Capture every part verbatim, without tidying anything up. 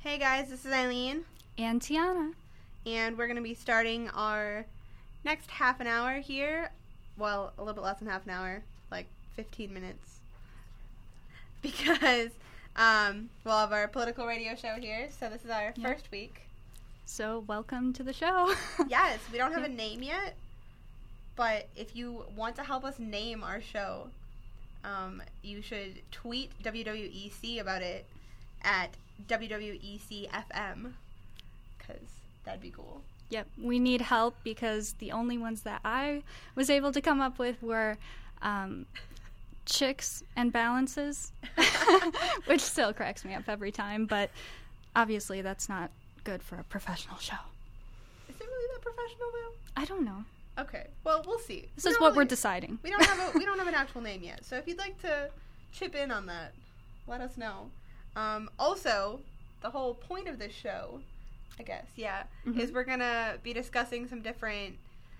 Hey guys, this is Eileen. And Tiana. And we're going to be starting our next half an hour here. Well, a little bit less than half an hour, like fifteen minutes. Because um, we'll have our political radio show here, so this is our Yep. first week. So, welcome to the show. Yes, we don't have Yep. a name yet, but if you want to help us name our show, um, you should tweet W W E C about it at W W E C F M, because that'd be cool. Yep, we need help because the only ones that I was able to come up with were um, chicks and balances, which still cracks me up every time, but obviously that's not good for a professional show. Is it really that professional though? I don't know. Okay, well, we'll see. This We is don't what really- we're deciding. We don't have a we don't have an actual name yet, so if you'd like to chip in on that, let us know. Um, also, the whole point of this show, I guess, yeah, Mhm. is we're gonna be discussing some different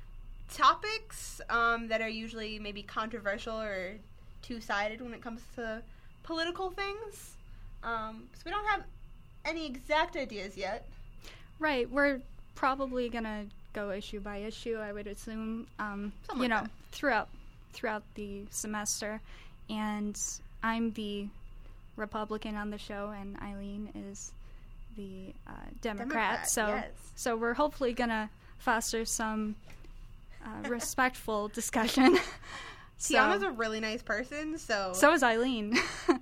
topics um, that are usually maybe controversial or two-sided when it comes to political things. Um, so we don't have any exact ideas yet. Right, we're probably going to go issue by issue, I would assume, um, Something you like know, that. throughout throughout the semester. And I'm the Republican on the show, and Eileen is the uh, Democrat. Democrat, so, yes. so we're hopefully going to foster some uh, respectful discussion. Tiana's so, a really nice person, so... so is Eileen. so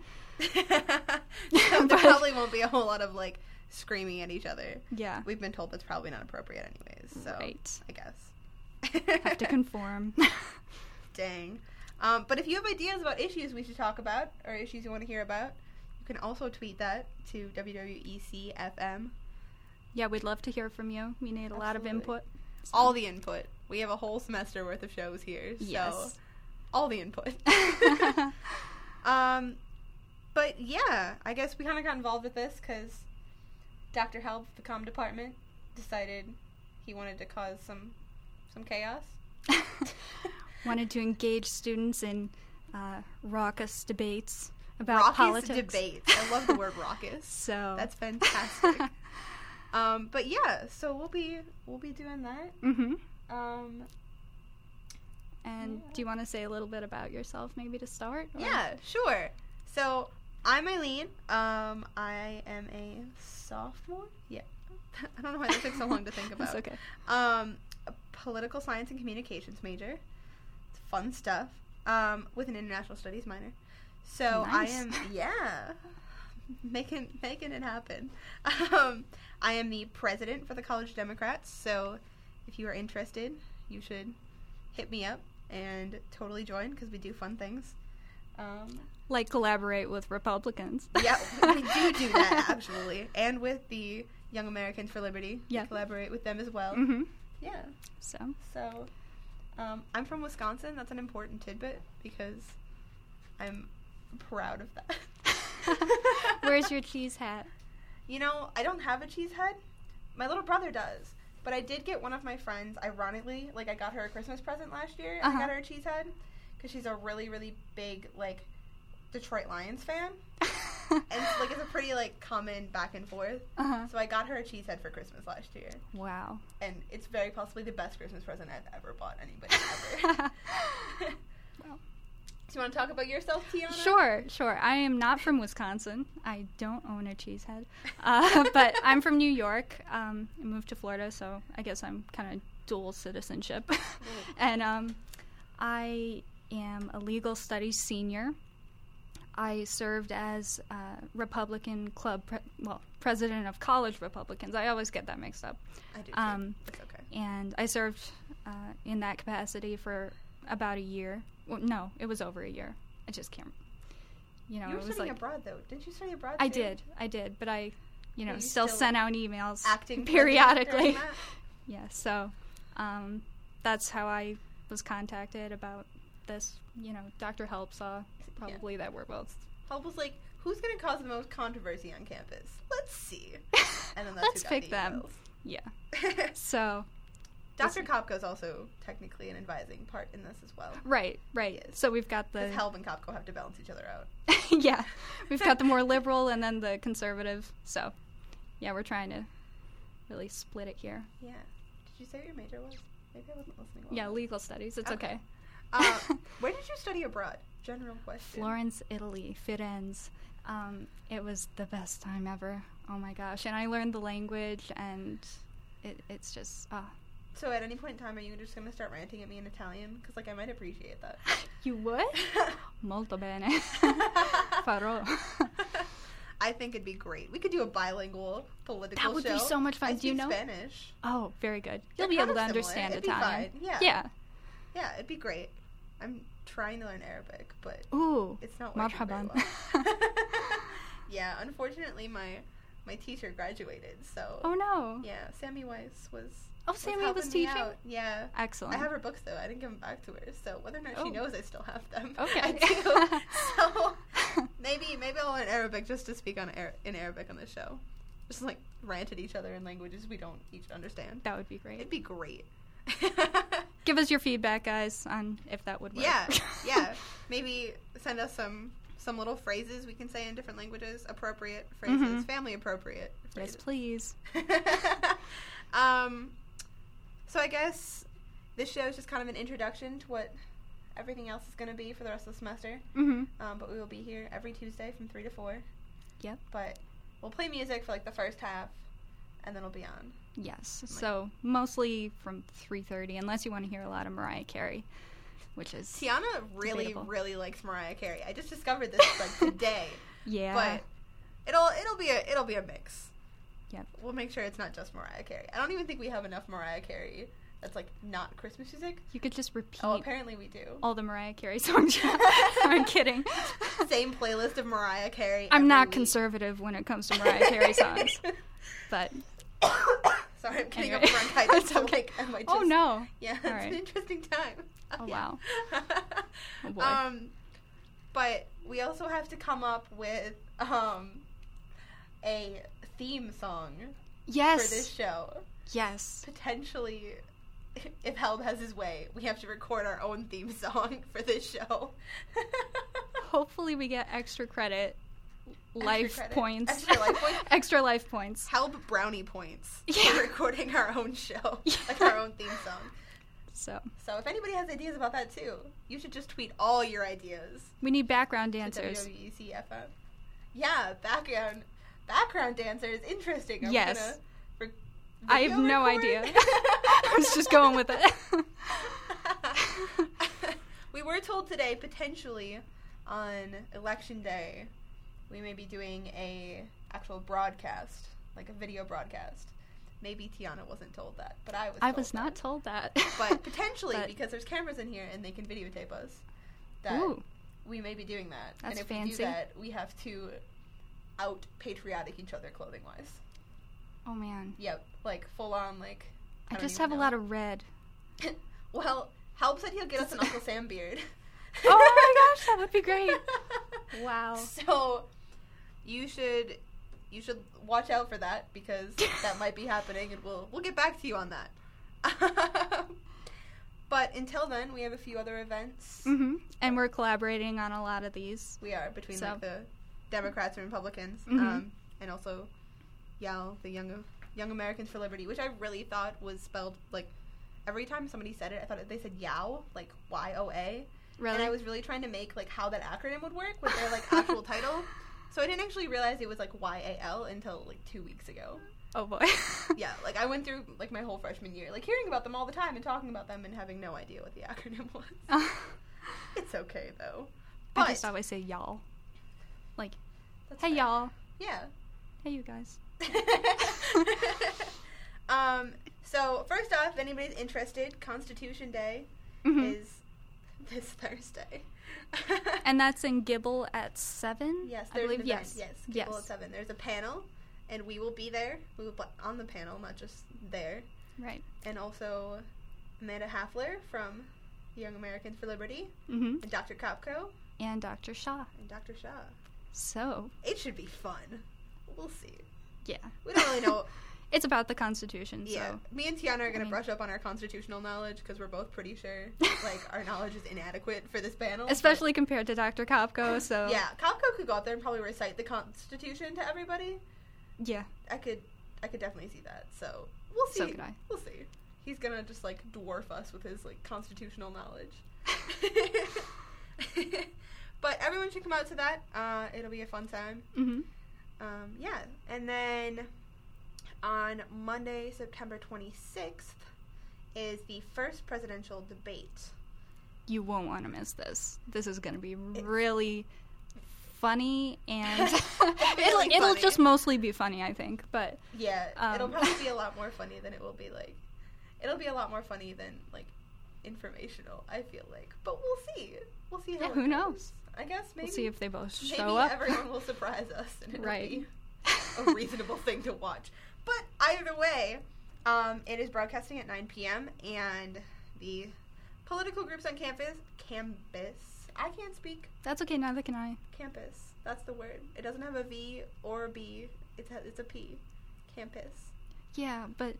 there But- probably won't be a whole lot of, like, screaming at each other. Yeah, We've been told that's probably not appropriate anyways, so right. I guess. Have to conform. Dang. Um, but if you have ideas about issues we should talk about, or issues you want to hear about, you can also tweet that to W W E C F M. Yeah, we'd love to hear from you. We need a lot of Absolutely. input. so- All the input. We have a whole semester worth of shows here, so Yes. all the input. um, but yeah, I guess we kind of got involved with this because Doctor Help, the comm department, decided he wanted to cause some some chaos. Wanted to engage students in uh, raucous debates about Raucous politics. debates. I love the word raucous. So That's fantastic. um, but yeah, so we'll be we'll be doing that. hmm Um, And Yeah. do you want to say a little bit about yourself, maybe to start? or- yeah, sure. So I'm Eileen. Um, I am a sophomore. Yeah, I don't know why that took so long to think about. It's okay. Um, a political science and communications major. It's fun stuff. Um, with an international studies minor. So Nice. I am, yeah, making making it happen. Um, I am the president for the College Democrats. So if you are interested, you should hit me up and totally join because we do fun things. Um, Like collaborate with Republicans. yeah, we do do that actually, and with the Young Americans for Liberty, Yeah. we collaborate with them as well. hmm Yeah. So So, um, I'm from Wisconsin. That's an important tidbit because I'm proud of that. where's your cheese hat? You know, I don't have a cheese head. My little brother does. But I did get one of my friends, ironically, like I got her a Christmas present last year. And Uh-huh. I got her a cheese head because she's a really, really big, like, Detroit Lions fan. And, like, it's a pretty, like, common back and forth. uh-huh. So I got her a cheese head for Christmas last year. Wow. And it's very possibly the best Christmas present I've ever bought anybody ever. Well. Do you want to talk about yourself, Tiana? Sure, sure. I am not from Wisconsin. I don't own a cheese head. Uh, but I'm from New York. Um, I moved to Florida, so I guess I'm kind of dual citizenship. And um, I am a legal studies senior. I served as uh, Republican club, pre- well, president of college Republicans. I always get that mixed up. I do too. Um, it's okay. And I served uh, in that capacity for about a year. Well, no, it was over a year. I just can't. You know, You were it was studying like abroad, though. Didn't you study abroad, I too? did, I did, but I, you know, Were you still, still sent out emails Acting periodically. during that? Yeah, so um, that's how I was contacted about this. You know, Doctor Help saw probably that we're both. Help was like, who's going to cause the most controversy on campus? Let's see. And then that's Let's who got pick the them. Yeah. So. Doctor Kopko is also technically an advising part in this as well. Right, right. Yes. So we've got the Because Help and Kopko have to balance each other out. yeah, we've got the more liberal and then the conservative. So, yeah, we're trying to really split it here. Yeah. Did you say what your major was? Maybe I wasn't listening well. Yeah, legal studies. It's okay. okay. uh, where did you study abroad? General question. Florence, Italy, Firenze. Um, it was the best time ever. Oh my gosh. And I learned the language, and it, it's just, ah. So at any point in time, are you just going to start ranting at me in Italian? Because, like, I might appreciate that. You would? Molto bene. Farò. I think it'd be great. We could do a bilingual political show. That would be so much fun. I do speak you know? Spanish. Oh, very good. You'll They're be able kind to of similar. understand It'd Italian. Be fine. Yeah. Yeah. Yeah, it'd be great. I'm trying to learn Arabic, but Ooh, it's not working marhaban. very well. Yeah, unfortunately, my my teacher graduated, so. Oh no. Yeah, Sammy Weiss was. Oh, was Sammy helping was me teaching? out. Yeah. Excellent. I have her books though. I didn't give them back to her, so whether or not Oh. she knows, I still have them. Okay. I do. So maybe maybe I'll learn Arabic just to speak on Ar- in Arabic on this show. Just like rant at each other in languages we don't each understand. That would be great. It'd be great. Give us your feedback, guys, on if that would work. Yeah, yeah. Maybe send us some some little phrases we can say in different languages. Appropriate phrases, Mhm. family appropriate phrases. Yes, please. um, so I guess this show is just kind of an introduction to what everything else is going to be for the rest of the semester. Mm-hmm. Um, but we will be here every Tuesday from three to four. Yep. But we'll play music for like the first half, and then we'll be on. Yes. So mostly from three thirty, unless you want to hear a lot of Mariah Carey, which is Tiana really, debatable. really likes Mariah Carey. I just discovered this like today. yeah. But it'll it'll be a it'll be a mix. Yep. We'll make sure it's not just Mariah Carey. I don't even think we have enough Mariah Carey that's like not Christmas music. You could just repeat Oh, apparently we do. all the Mariah Carey songs. I'm kidding. Same playlist of Mariah Carey. I'm every not week. conservative when it comes to Mariah Carey songs, but Sorry, I'm getting Anyway. over bronchitis. It's so, okay. like, I might oh just- no. Yeah, it's All right. an interesting time. Oh, Yeah. wow. Oh boy. Um, but we also have to come up with um a theme song Yes. for this show. Yes. Potentially, if Helb has his way, we have to record our own theme song for this show. Hopefully we get extra credit, life credit? points, Extra life points? extra life points. Helb brownie points Yeah. for recording our own show, Yeah. like our own theme song. So So if anybody has ideas about that too, you should just tweet all your ideas we need background to dancers. W W E C F M. Yeah, background background dancers. Interesting. Are we Yes. gonna re- I have video no record? idea. I was just going with it. We were told today, potentially on election day, we may be doing a actual broadcast, like a video broadcast. Maybe Tiana wasn't told that, but I was. I told was not that. told that. But potentially, But- because there's cameras in here and they can videotape us, that Ooh. we may be doing that. That's and if fancy. we do that, we have to out patriotic each other clothing wise. Oh man. Yep, like full on like. I, don't just even have a know. lot of red. Well, Help said he'll get us an Uncle Sam beard. Oh my gosh, that would be great. Wow. So, you should you should watch out for that because that might be happening, and we'll we'll get back to you on that. But until then, we have a few other events. Mhm. And we're collaborating on a lot of these. We are between So. like the Democrats and Republicans, Mhm. um, and also Y A L, the Young Young Americans for Liberty, which I really thought was spelled like every time somebody said it, I thought they said Y A L, like Y O A. Really? And I was really trying to make like how that acronym would work with their like actual title. So I didn't actually realize it was like Y A L until like two weeks ago. Oh boy. Yeah, like I went through like my whole freshman year, like hearing about them all the time and talking about them and having no idea what the acronym was. Uh, It's okay though. I But just always say y'all. Like, that's hey fine. y'all. Yeah. Hey you guys. um. So first off, if anybody's interested, Constitution Day Mhm. is this Thursday. And that's in Gibble at seven? Yes, I there's believe an yes. event. Yes, Yes. Gable at seven. There's a panel, and we will be there. We will be on the panel, not just there. Right. And also Amanda Hafler from Young Americans for Liberty, Mhm. and Doctor Kopko, And Doctor Shaw. and Doctor Shaw. So, It should be fun. We'll see. yeah. We don't really know. It's about the Constitution, Yeah, so me and Tiana are gonna I mean- brush up on our constitutional knowledge because we're both pretty sure like our knowledge is inadequate for this panel. especially compared to Doctor Kopko, so but, yeah, Kopko could go out there and probably recite the Constitution to everybody. Yeah. I could, I could definitely see that. So we'll see. So could I. We'll see. He's gonna just like dwarf us with his like constitutional knowledge. But everyone should come out to that. Uh, it'll be a fun time. Mm-hmm. Um, yeah, and then on Monday, September twenty-sixth, is the first presidential debate. You won't want to miss this. This is going to be really funny, and it'll, Really it'll funny. just mostly be funny, I think. But Yeah, Um. it'll probably be a lot more funny than it will be like. It'll be a lot more funny than like informational. I feel like, but we'll see. We'll see how. Yeah, it who goes. knows? I guess maybe. we'll see if they both maybe show up. everyone will surprise us, and it'll Right. be a reasonable thing to watch. But either way, um, it is broadcasting at nine p.m. and the political groups on campus, campus. I can't speak. That's okay. Neither can I. Campus. That's the word. It doesn't have a V or a B. It's a, it's a P. Campus. Yeah, but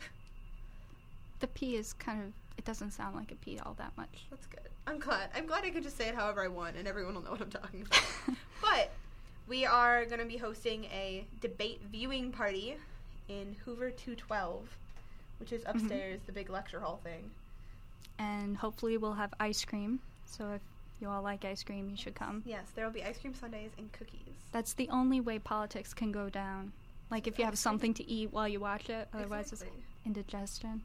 the P is kind of. It doesn't sound like a P all that much. That's good. I'm glad. I'm glad I can just say it however I want, and everyone will know what I'm talking about. But we are going to be hosting a debate viewing party in Hoover two twelve, which is upstairs, the big lecture hall thing. And hopefully we'll have ice cream. So if you all like ice cream, you should come. Yes, there will be ice cream sundaes and cookies. That's the only way politics can go down. Like if you have something to eat while you watch it, otherwise Exactly. it's indigestion.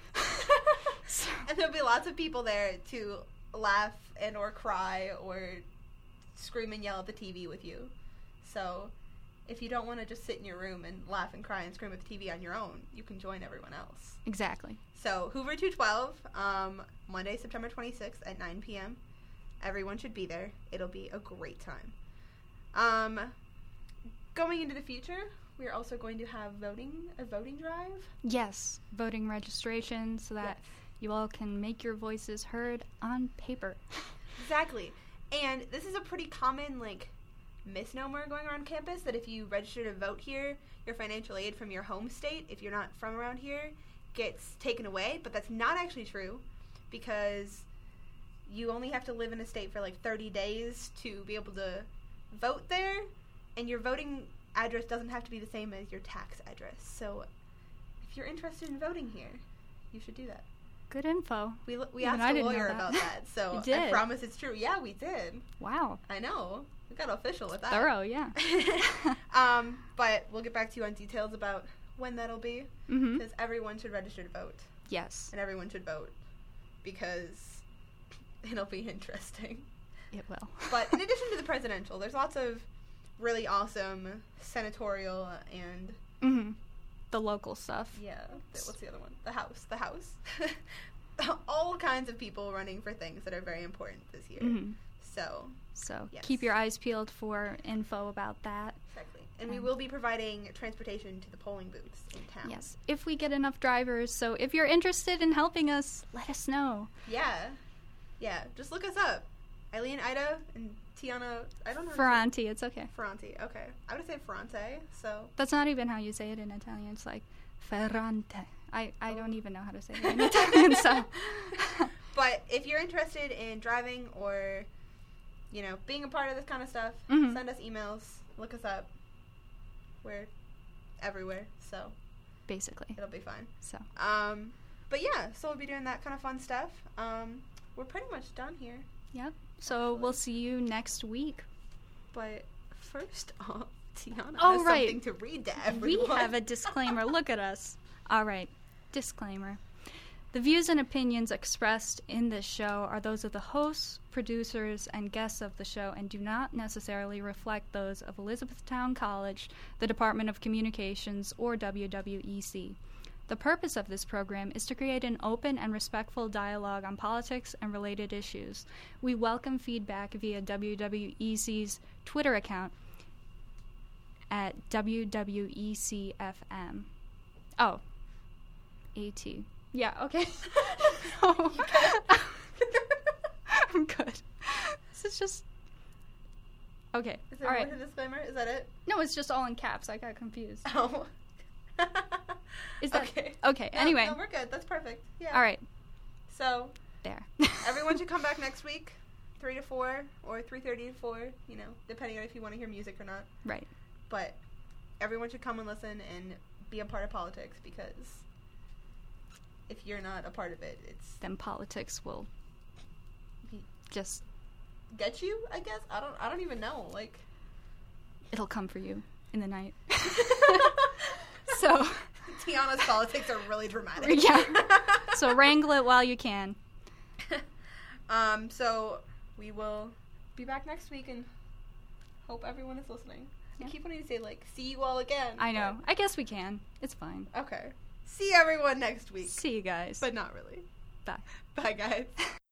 So- And there'll be lots of people there to laugh and or cry or scream and yell at the T V with you. So if you don't want to just sit in your room and laugh and cry and scream at the T V on your own, you can join everyone else. Exactly. So Hoover two twelve, um, Monday, September twenty-sixth at nine p.m. Everyone should be there. It'll be a great time. Um, going into the future, we are also going to have voting, a voting drive. Yes, voting registration so that Yes. you all can make your voices heard on paper. Exactly. And this is a pretty common, like, misnomer going around campus, that if you register to vote here, your financial aid from your home state, if you're not from around here, gets taken away. But that's not actually true, because you only have to live in a state for, like, thirty days to be able to vote there, and your voting address doesn't have to be the same as your tax address. So if you're interested in voting here, you should do that. Good info. We, l- we Even asked I a didn't know lawyer that. about that, so You did? I promise it's true. Yeah, we did. Wow. I know. We got official with that. Thorough, yeah. um, but we'll get back to you on details about when that'll be, Mm-hmm. because everyone should register to vote, Yes, and everyone should vote, because it'll be interesting. it will. But in addition to the presidential, there's lots of really awesome senatorial and, Mm-hmm. The local stuff. yeah, th- what's the other one? The House. The House. All kinds of people running for things that are very important this year. Mm-hmm. So, So Yes. keep your eyes peeled for info about that. exactly. And we Um, will be providing transportation to the polling booths in town. Yes, if we get enough drivers. So if you're interested in helping us, let us know. Yeah. Yeah. Just look us up. Eileen, Ida, and Tiana. I don't know. how to say- Ferranti, it's okay. Ferranti. Okay. I would say Ferrante. So. That's not even how you say it in Italian. It's like Ferrante. I, I don't Oh. even know how to say it in Italian, so. But if you're interested in driving or, you know, being a part of this kind of stuff, Mhm. send us emails. Look us up. We're everywhere, so Basically. it'll be fine. So, Um, but yeah, so we'll be doing that kind of fun stuff. Um, we're pretty much done here. yep. So we'll see you next week. But first off, Tiana Oh, has right. something to read to everyone. We have a disclaimer. Look at us. All right. Disclaimer. The views and opinions expressed in this show are those of the hosts, producers, and guests of the show and do not necessarily reflect those of Elizabethtown College, the Department of Communications, or W W E C. The purpose of this program is to create an open and respectful dialogue on politics and related issues. We welcome feedback via W W E C's Twitter account at W W E C F M. Oh, AT. Yeah, okay. No. I'm good. This is just... Okay, Is there all more right. to the disclaimer? Is that it? No, it's just all in caps. I got confused. Oh. Is that... okay? Okay, No, anyway. no, we're good. That's perfect. Yeah. All right, So there. everyone should come back next week, three to four or three thirty to four. You know, depending on if you want to hear music or not. Right. But everyone should come and listen and be a part of politics, because if you're not a part of it, it's Then politics will just get you, I guess. I don't I don't even know. Like, it'll come for you in the night. So Tiana's politics are really dramatic. Yeah. So wrangle it while you can. Um, so we will be back next week and hope everyone is listening. Yeah. I keep wanting to say, like, see you all again. I know. I guess we can. It's fine. Okay. See everyone next week. See you guys. But not really. Bye. Bye, guys.